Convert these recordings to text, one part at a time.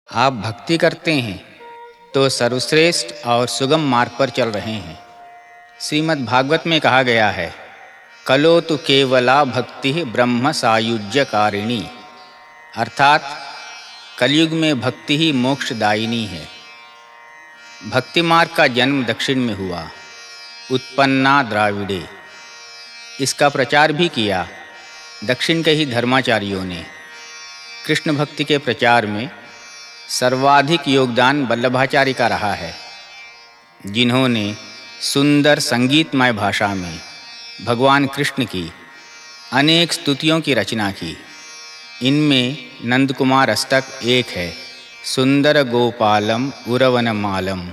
आप भक्ति करते हैं तो सर्वश्रेष्ठ और सुगम मार्ग पर चल रहे हैं। श्रीमद् भागवत में कहा गया है, कलो तु केवला भक्ति ब्रह्म सायुज्यकारिणी, अर्थात कलयुग में भक्ति ही मोक्षदायिनी है। भक्ति मार्ग का जन्म दक्षिण में हुआ, उत्पन्ना द्राविड़े। इसका प्रचार भी किया दक्षिण के ही धर्माचार्यों ने। कृष्ण भक्ति के प्रचार में सर्वाधिक योगदान वल्लभाचार्य का रहा है, जिन्होंने सुंदर संगीतमय भाषा में भगवान कृष्ण की अनेक स्तुतियों की रचना की। इनमें नंदकुमार अष्टक एक है, सुंदर गोपालम उरवनमालम।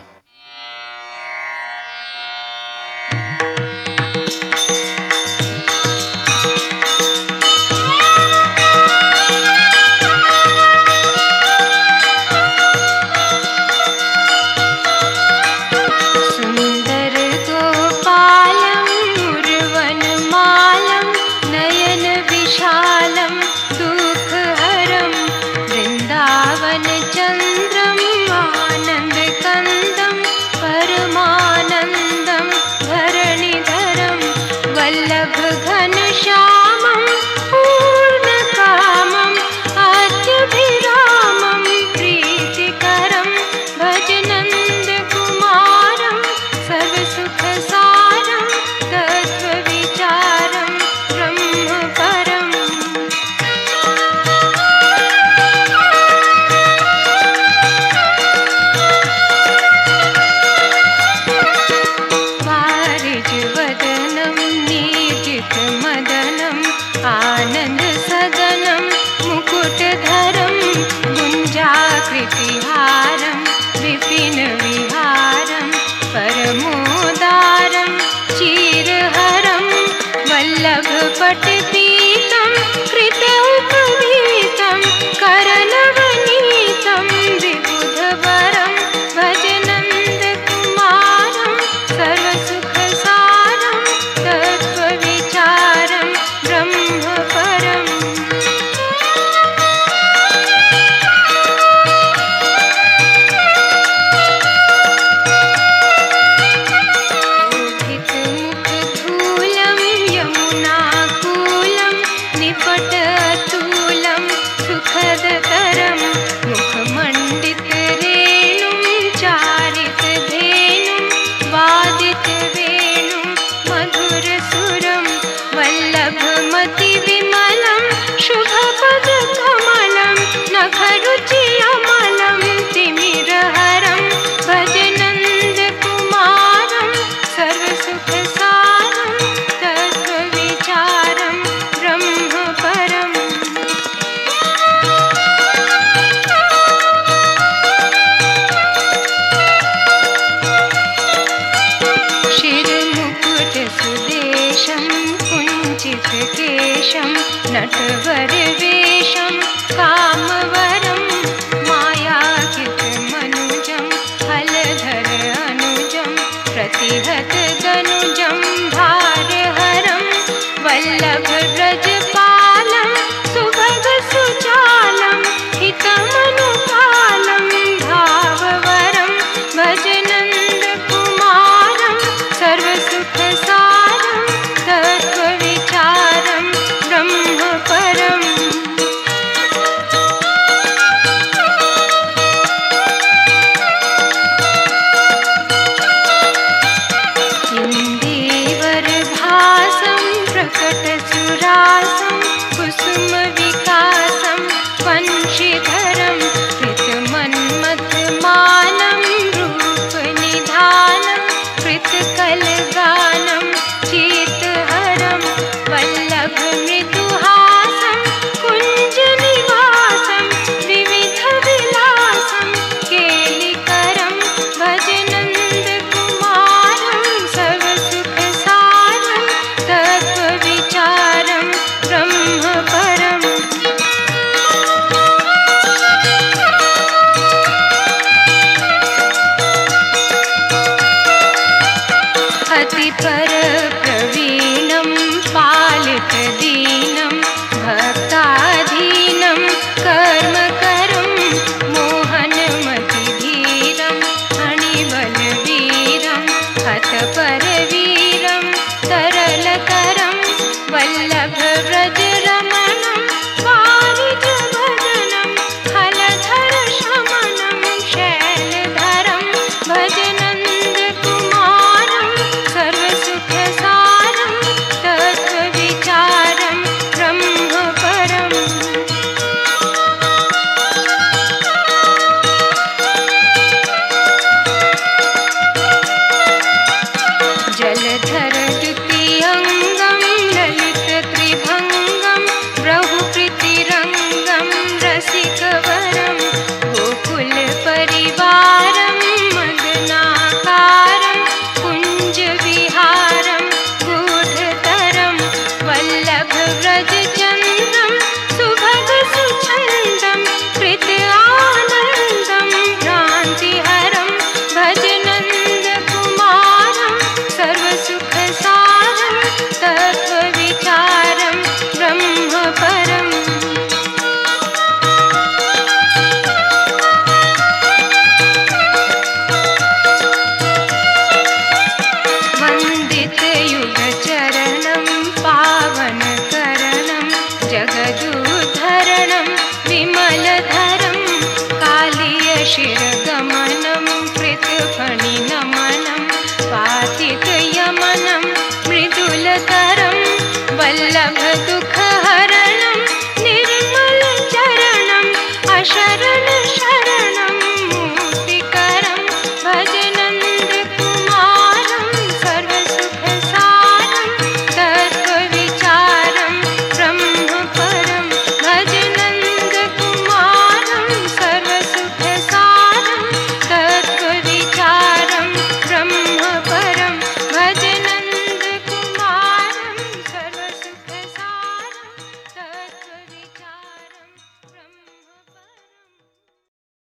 शिर